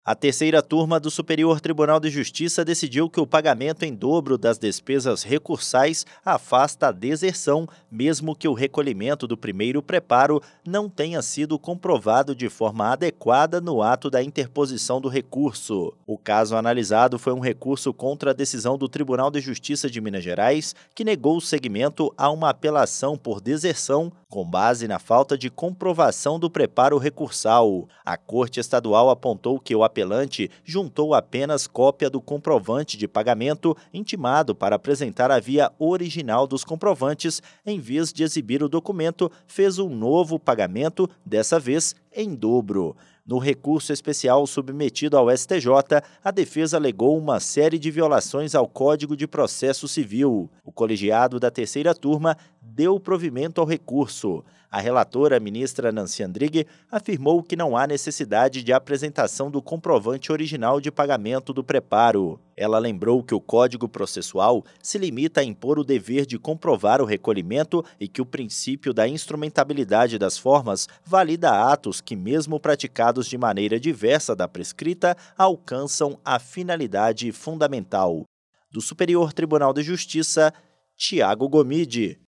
A terceira turma do Superior Tribunal de Justiça decidiu que o pagamento em dobro das despesas recursais afasta a deserção, mesmo que o recolhimento do primeiro preparo não tenha sido comprovado de forma adequada no ato da interposição do recurso. O caso analisado foi um recurso contra a decisão do Tribunal de Justiça de Minas Gerais, que negou o seguimento a uma apelação por deserção com base na falta de comprovação do preparo recursal. A Corte Estadual apontou que o apelante juntou apenas cópia do comprovante de pagamento intimado para apresentar a via original dos comprovantes, em vez de exibir o documento, fez um novo pagamento, dessa vez em dobro. No recurso especial submetido ao STJ, a defesa alegou uma série de violações ao Código de Processo Civil. O colegiado da terceira turma deu provimento ao recurso. A relatora, ministra Nancy Andrighi, afirmou que não há necessidade de apresentação do comprovante original de pagamento do preparo. Ela lembrou que o Código Processual se limita a impor o dever de comprovar o recolhimento e que o princípio da instrumentabilidade das formas valida atos que, mesmo praticados de maneira diversa da prescrita, alcançam a finalidade fundamental. Do Superior Tribunal de Justiça, Tiago Gomide.